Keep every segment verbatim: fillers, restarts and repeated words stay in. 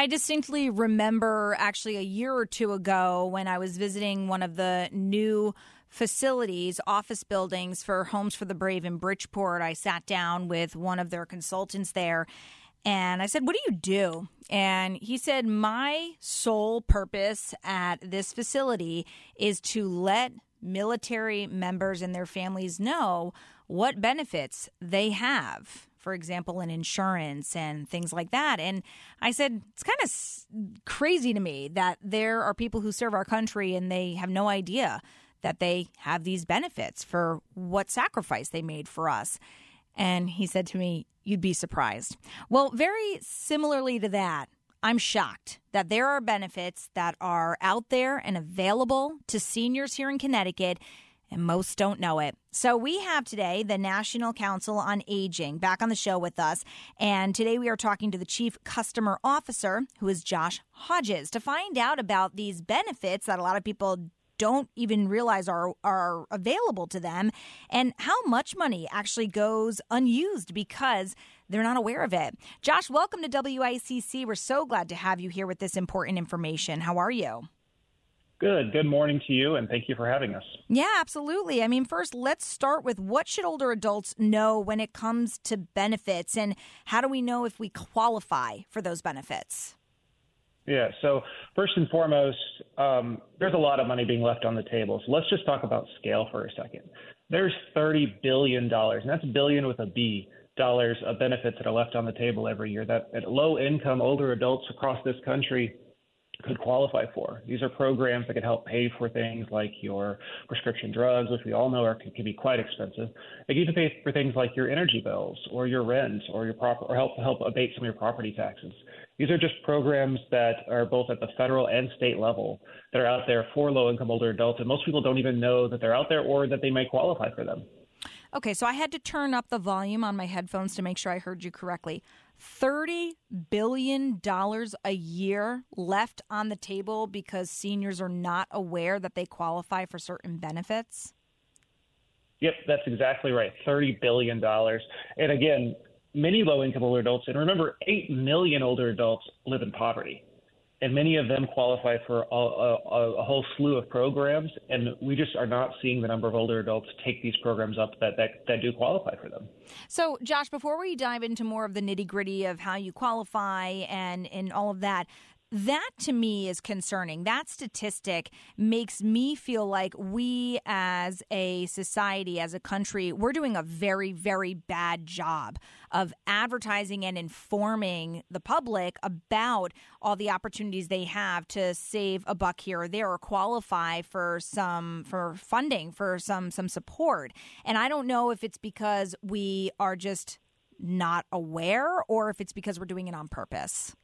I distinctly remember actually a year or two ago when I was visiting one of the new facilities, office buildings for Homes for the Brave in Bridgeport. I sat down with one of their consultants there and I said, "What do you do?" And he said, "My sole purpose at this facility is to let military members and their families know what benefits they have. For example, in insurance and things like that." And I said, it's kind of s- crazy to me that there are people who serve our country and they have no idea that they have these benefits for what sacrifice they made for us. And he said to me, "You'd be surprised." Well, very similarly to that, I'm shocked that there are benefits that are out there and available to seniors here in Connecticut, and most don't know it. So we have today the National Council on Aging back on the show with us. And today we are talking to the Chief Customer Officer, who is Josh Hodges, to find out about these benefits that a lot of people don't even realize are are available to them and how much money actually goes unused because they're not aware of it. Josh, welcome to W I C C. We're so glad to have you here with this important information. How are you? Good. Good morning to you, and thank you for having us. Yeah, absolutely. I mean, first, let's start with what should older adults know when it comes to benefits, and how do we know if we qualify for those benefits? Yeah, so first and foremost, um, there's a lot of money being left on the table. So let's just talk about scale for a second. There's thirty billion dollars, and that's billion with a B, dollars of benefits that are left on the table every year that, that low-income older adults across this country could qualify for. These are programs that could help pay for things like your prescription drugs, which we all know are, can, can be quite expensive. They can even pay for things like your energy bills or your rent or your prop- or help help abate some of your property taxes. These are just programs that are both at the federal and state level that are out there for low-income older adults, and most people don't even know that they're out there or that they may qualify for them. Okay, so I had to turn up the volume on my headphones to make sure I heard you correctly. thirty billion dollars a year left on the table because seniors are not aware that they qualify for certain benefits? Yep, that's exactly right, thirty billion dollars. And again, many low-income older adults, and remember, eight million older adults live in poverty. And many of them qualify for a, a, a whole slew of programs, and we just are not seeing the number of older adults take these programs up that, that, that do qualify for them. So, Josh, before we dive into more of the nitty-gritty of how you qualify and, and all of that, that to me is concerning. That statistic makes me feel like we as a society, as a country, we're doing a very, very bad job of advertising and informing the public about all the opportunities they have to save a buck here or there or qualify for some for funding, for some some support. And I don't know if it's because we are just not aware or if it's because we're doing it on purpose.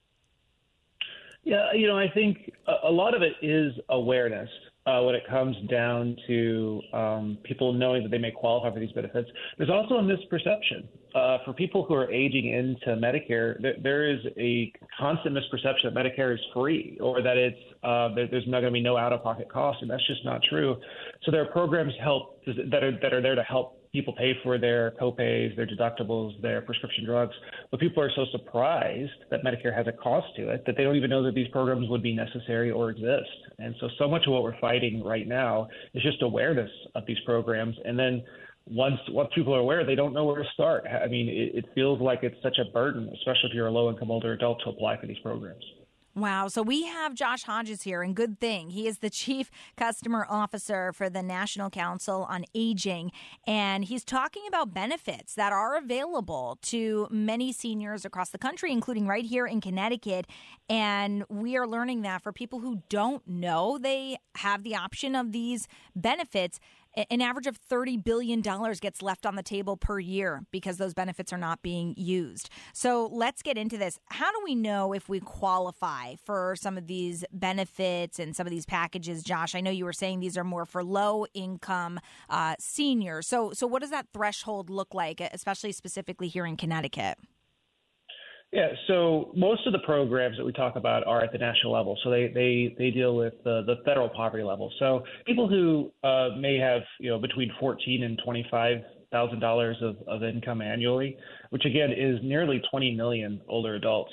Yeah, you know, I think a, a lot of it is awareness uh, when it comes down to um, people knowing that they may qualify for these benefits. There's also a misperception. Uh, for people who are aging into Medicare, th- there is a constant misperception that Medicare is free or that it's uh, that there's not going to be no out-of-pocket cost, and that's just not true. So there are programs help that are that are there to help people pay for their copays, their deductibles, their prescription drugs. But people are so surprised that Medicare has a cost to it that they don't even know that these programs would be necessary or exist. And so, so much of what we're fighting right now is just awareness of these programs. And then once, once people are aware, they don't know where to start. I mean, it, it feels like it's such a burden, especially if you're a low-income older adult, to apply for these programs. Wow. So we have Josh Hodges here, and good thing. He is the Chief Customer Officer for the National Council on Aging, and he's talking about benefits that are available to many seniors across the country, including right here in Connecticut. And we are learning that for people who don't know they have the option of these benefits, an average of thirty billion dollars gets left on the table per year because those benefits are not being used. So let's get into this. How do we know if we qualify for some of these benefits and some of these packages, Josh? I know you were saying these are more for low-income uh, seniors. So, so what does that threshold look like, especially specifically here in Connecticut? Yeah, so most of the programs that we talk about are at the national level. So they they, they deal with the, the federal poverty level. So people who uh, may have, you know, between fourteen and twenty-five thousand dollars of, of income annually, which again is nearly twenty million older adults.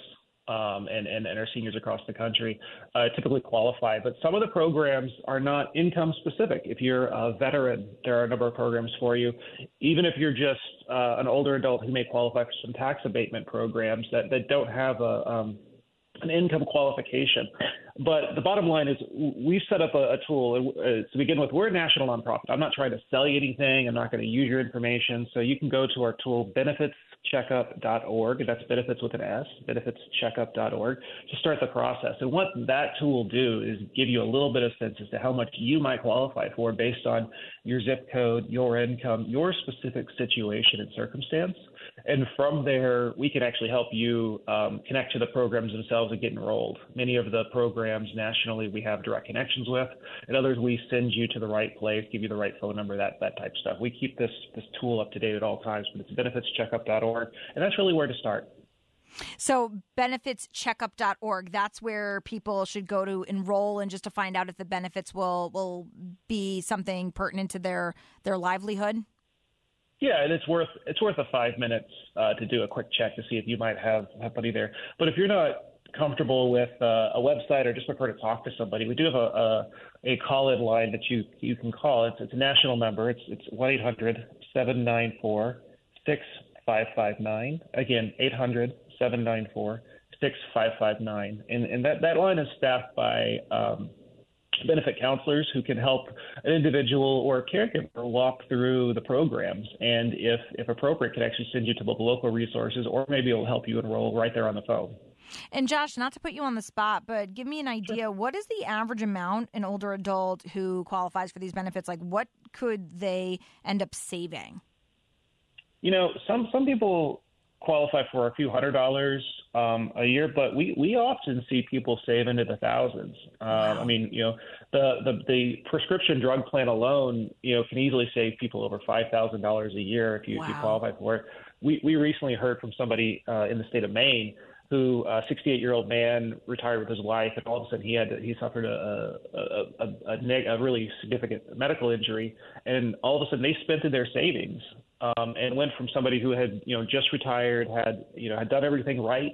um, and, and, and our seniors across the country uh, typically qualify. But some of the programs are not income specific. If you're a veteran, there are a number of programs for you. Even if you're just uh, an older adult who may qualify for some tax abatement programs that, that don't have a um, an income qualification. But the bottom line is we've set up a, a tool. Uh, to begin with, we're a national nonprofit. I'm not trying to sell you anything. I'm not going to use your information. So you can go to our tool, benefits checkup dot org. That's benefits with an S, benefits checkup dot org, to start the process. And what that tool will do is give you a little bit of sense as to how much you might qualify for based on your zip code, your income, your specific situation and circumstance. And from there, we can actually help you um, connect to the programs themselves and get enrolled. Many of the programs nationally we have direct connections with, and others we send you to the right place, give you the right phone number, that that type of stuff. We keep this this tool up to date at all times, but it's benefits checkup dot org, and that's really where to start. So benefits checkup dot org, that's where people should go to enroll and just to find out if the benefits will will be something pertinent to their their livelihood? Yeah, and it's worth it's worth a five minutes uh, to do a quick check to see if you might have, have money there. But if you're not comfortable with uh, a website or just prefer to talk to somebody, we do have a a, a call-in line that you you can call. It's it's a national number. It's it's one eight hundred seven nine four six five five nine. Again, eight hundred seven nine four six five five nine. And and that, that line is staffed by um, benefit counselors who can help an individual or a caregiver walk through the programs, and if if appropriate, can actually send you to the local resources, or maybe it'll help you enroll right there on the phone. And Josh, not to put you on the spot, but give me an idea. Sure. What is the average amount an older adult who qualifies for these benefits? Like, what could they end up saving? You know, some some people qualify for a few hundred dollars um, a year, but we, we often see people save into the thousands. Um, wow. I mean, you know, the, the the prescription drug plan alone, you know, can easily save people over five thousand dollars a year if you, wow. if you qualify for it. We we recently heard from somebody uh, in the state of Maine who, a sixty-eight-year-old man, retired with his wife, and all of a sudden he had to, he suffered a a, a, a, neg- a really significant medical injury, and all of a sudden they spent in their savings. Um, and went from somebody who had, you know, just retired, had, you know, had done everything right,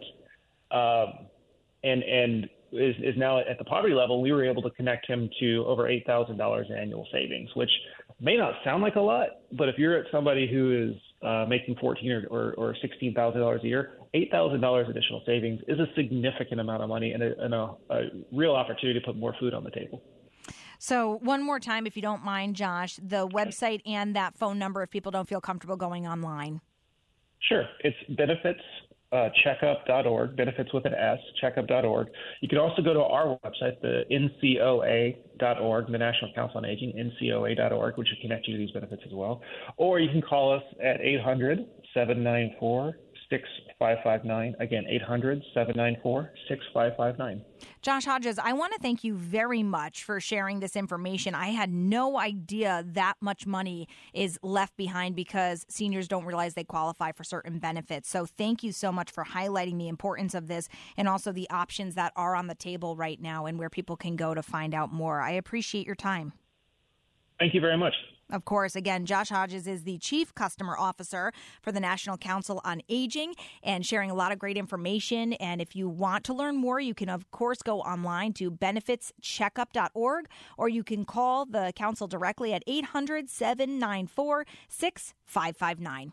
um, and and is, is now at the poverty level. We were able to connect him to over eight thousand dollars annual savings, which may not sound like a lot, but if you're at somebody who is uh, making fourteen or, or, or sixteen thousand dollars a year, eight thousand dollars additional savings is a significant amount of money and a, and a, a real opportunity to put more food on the table. So one more time, if you don't mind, Josh, the website and that phone number if people don't feel comfortable going online. Sure. It's benefits checkup dot org, benefits with an S, checkup dot org. You can also go to our website, the N C O A dot org, the National Council on Aging, N C O A dot org, which will connect you to these benefits as well. Or you can call us at eight hundred seven nine four six five five nine. Again, eight hundred seven nine four six five five nine. Josh Hodges, I want to thank you very much for sharing this information. I had no idea that much money is left behind because seniors don't realize they qualify for certain benefits. So thank you so much for highlighting the importance of this and also the options that are on the table right now and where people can go to find out more. I appreciate your time. Thank you very much. Of course, again, Josh Hodges is the Chief Customer Officer for the National Council on Aging and sharing a lot of great information. And if you want to learn more, you can, of course, go online to benefits checkup dot org, or you can call the council directly at eight hundred seven nine four six five five nine.